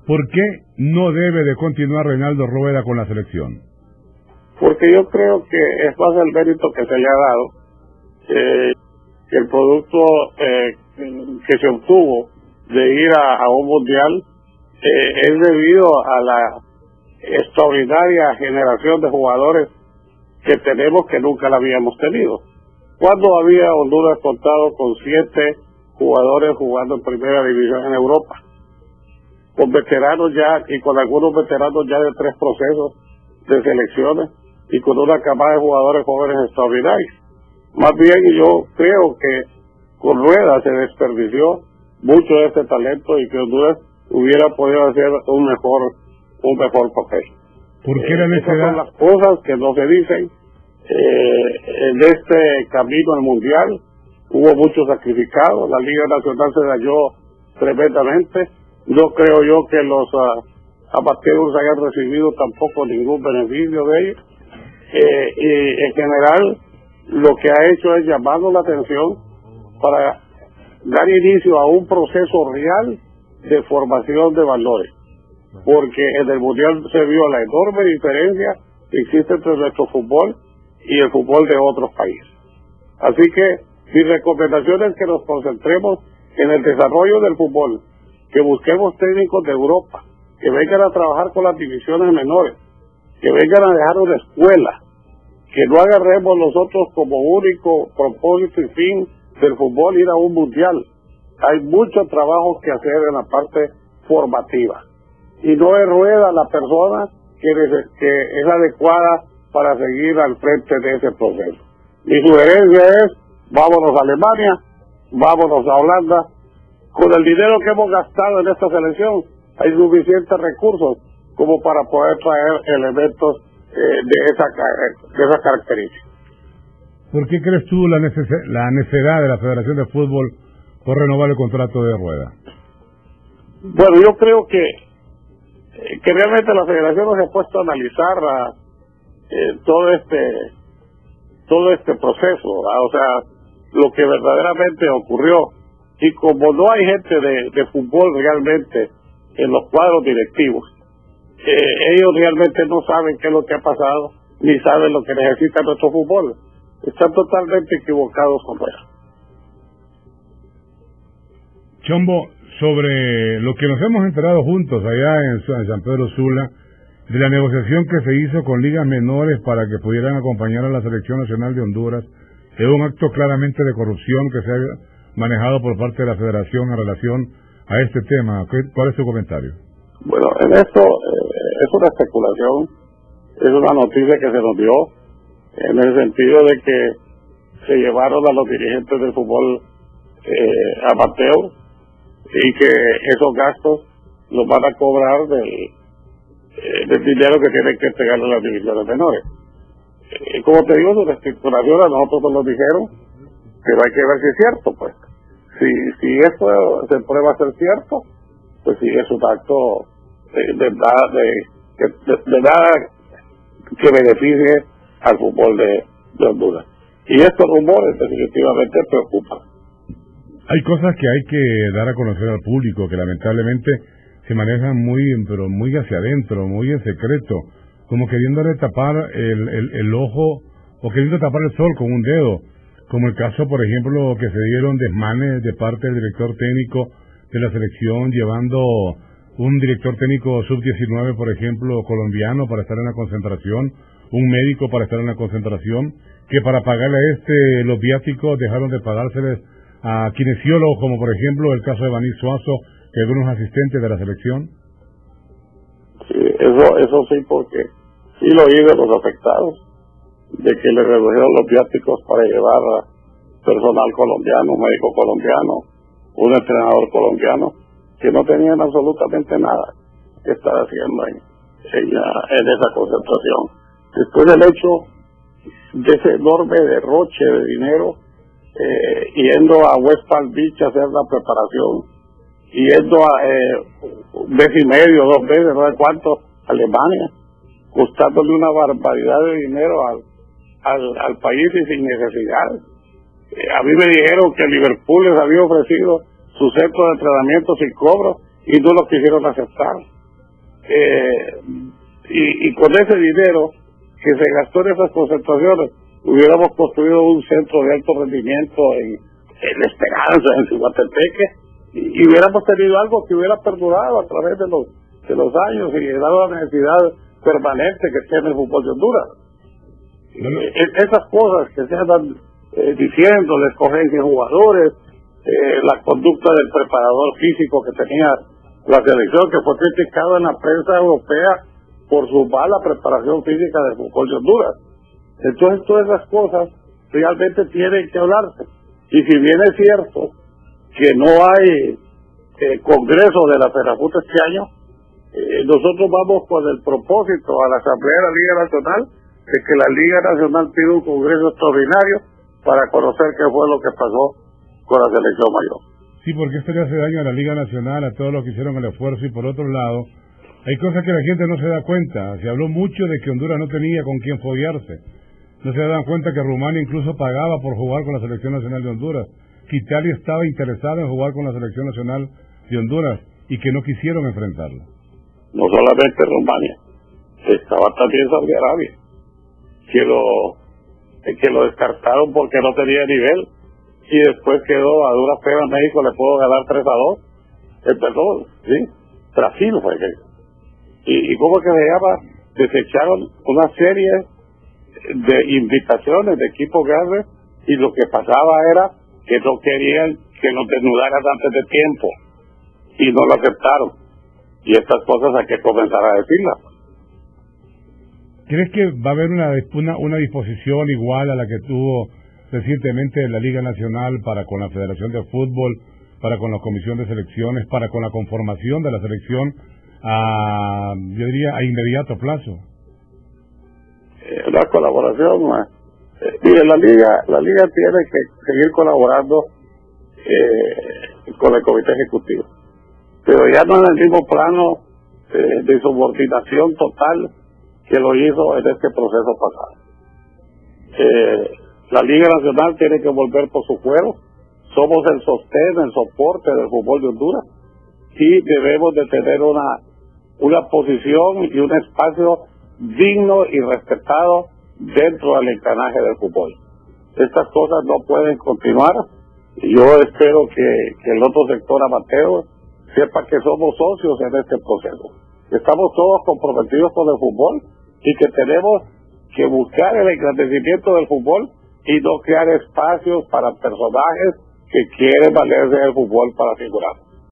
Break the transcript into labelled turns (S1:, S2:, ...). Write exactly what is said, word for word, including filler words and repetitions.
S1: ¿Por qué no debe de continuar Reinaldo Rueda con la selección?
S2: Porque yo creo que es más el mérito que se le ha dado, eh, que el producto eh, que se obtuvo de ir a, a un mundial eh, es debido a la extraordinaria generación de jugadores que tenemos que nunca la habíamos tenido. ¿Cuándo había Honduras contado con siete jugadores jugando en primera división en Europa? Con veteranos ya, y con algunos veteranos ya de tres procesos de selecciones, y con una camada de jugadores jóvenes extraordinarios. Más bien yo creo que con Rueda se desperdició mucho de este talento y que Honduras hubiera podido hacer un mejor un mejor papel.
S1: ¿Por qué la
S2: eh,
S1: necesidad?
S2: Esas son las cosas que no se dicen. Eh, en este camino al mundial hubo muchos sacrificados, la Liga Nacional se dañó tremendamente. No creo yo que los uh, amateurs hayan recibido tampoco ningún beneficio de ellos. Eh, y en general lo que ha hecho es llamarnos la atención para dar inicio a un proceso real de formación de valores, porque en el mundial se vio la enorme diferencia que existe entre nuestro fútbol y el fútbol de otros países. Así que mi recomendación es que nos concentremos en el desarrollo del fútbol, que busquemos técnicos de Europa, que vengan a trabajar con las divisiones menores, que vengan a dejar una escuela, que no agarremos nosotros como único propósito y fin del fútbol ir a un mundial. Hay mucho trabajo que hacer en la parte formativa, y no es Rueda la persona que, que es adecuada para seguir al frente de ese proceso. Mi sugerencia es, vámonos a Alemania, vámonos a Holanda. Con el dinero que hemos gastado en esta selección hay suficientes recursos como para poder traer elementos eh, de esa de esa característica.
S1: ¿Por qué crees tú la, neces- la necesidad de la Federación de Fútbol por renovar el contrato de Rueda?
S2: Bueno, yo creo que que realmente la Federación no se ha puesto a analizar a, eh, todo este todo este proceso, ¿verdad? O sea, lo que verdaderamente ocurrió. Y como no hay gente de, de fútbol realmente en los cuadros directivos, eh, ellos realmente no saben qué es lo que ha pasado, ni saben lo que necesita nuestro fútbol. Están totalmente equivocados con eso.
S1: Chombo, sobre lo que nos hemos enterado juntos allá en San Pedro Sula, de la negociación que se hizo con ligas menores para que pudieran acompañar a la Selección Nacional de Honduras, es un acto claramente de corrupción que se ha manejado por parte de la Federación en relación a este tema. ¿Cuál es su comentario?
S2: Bueno, en esto eh, es una especulación, es una noticia que se nos dio, en el sentido de que se llevaron a los dirigentes del fútbol eh, amateur y que esos gastos los van a cobrar del, eh, del dinero que tienen que entregarle a las divisiones menores. Eh, como te digo, es una especulación, a nosotros nos lo dijeron, pero hay que ver si es cierto, pues. Si, si esto se prueba ser cierto, pues sí es un acto de, de, de, de, de nada que beneficie al fútbol de, de Honduras. Y estos rumores definitivamente preocupan.
S1: Hay cosas que hay que dar a conocer al público que lamentablemente se manejan muy, pero muy hacia adentro, muy en secreto, como queriéndole tapar el, el, el ojo o queriendo tapar el sol con un dedo, como el caso, por ejemplo, que se dieron desmanes de parte del director técnico de la selección, llevando un director técnico sub diecinueve, por ejemplo, colombiano, para estar en la concentración, un médico para estar en la concentración, que para pagarle a este los viáticos dejaron de pagárseles a kinesiólogos, como por ejemplo el caso de Vaní Suazo, que es unos asistentes de la selección.
S2: Sí, eso, eso sí, porque sí lo oí de los afectados, de que le redujeron los viáticos para llevar a personal colombiano, un médico colombiano, un entrenador colombiano, que no tenían absolutamente nada que estar haciendo en, en, en esa concentración. Después del hecho de ese enorme derroche de dinero, eh, yendo a West Palm Beach a hacer la preparación, yendo a eh, un mes y medio, dos meses, no sé cuánto, a Alemania, costándole una barbaridad de dinero al Al, al país y sin necesidad. Eh, a mí me dijeron que Liverpool les había ofrecido su centro de entrenamiento sin cobro y no lo quisieron aceptar. eh, y, y con ese dinero que se gastó en esas concentraciones, hubiéramos construido un centro de alto rendimiento en, en Esperanza, en Cihuatepeque, y, y hubiéramos tenido algo que hubiera perdurado a través de los de los años y dado la necesidad permanente que tiene el fútbol de Honduras. Bueno. Eh, esas cosas que se andan eh, diciendo, la escogencia de jugadores, eh, la conducta del preparador físico que tenía la selección, que fue criticado en la prensa europea por su mala preparación física del fútbol de Honduras. Entonces todas esas cosas realmente tienen que hablarse. Y si bien es cierto que no hay eh, congreso de la FENAFUT este año, eh, nosotros vamos con el propósito a la Asamblea de la Liga Nacional de que la Liga Nacional pida un congreso extraordinario para conocer qué fue lo que pasó con la selección mayor.
S1: Sí, porque esto le hace daño a la Liga Nacional, a todos los que hicieron el esfuerzo, y por otro lado, hay cosas que la gente no se da cuenta. Se habló mucho de que Honduras no tenía con quién follarse. No se dan cuenta que Rumania incluso pagaba por jugar con la Selección Nacional de Honduras, que Italia estaba interesada en jugar con la Selección Nacional de Honduras y que no quisieron enfrentarlo.
S2: No solamente Rumania, estaba también Saudi Arabia, que lo, que lo descartaron porque no tenía nivel, y después quedó a duras penas. México le pudo ganar tres a dos, eh, perdón, ¿sí? Brasil fue que... ¿Y, y cómo que se llama? Desecharon una serie de invitaciones de equipos grandes, y lo que pasaba era que no querían que nos desnudaran antes de tiempo, y no lo aceptaron. Y estas cosas hay que comenzar a decirlas.
S1: ¿Crees que va a haber una, una, una disposición igual a la que tuvo recientemente la Liga Nacional para con la Federación de Fútbol, para con la Comisión de Selecciones, para con la conformación de la selección a, yo diría, a inmediato plazo?
S2: Eh, la colaboración, eh, mire, la Liga la Liga tiene que seguir colaborando eh, con el Comité Ejecutivo, pero ya no en el mismo plano eh, de subordinación total que lo hizo en este proceso pasado. Eh, la Liga Nacional tiene que volver por su fuero. Somos el sostén, el soporte del fútbol de Honduras, y debemos de tener una una posición y un espacio digno y respetado dentro del engranaje del fútbol. Estas cosas no pueden continuar. Yo espero que, que el otro sector amateur sepa que somos socios en este proceso. Estamos todos comprometidos con el fútbol y que tenemos que buscar el engrandecimiento del fútbol y no crear espacios para personajes que quieren valerse del fútbol para figurar.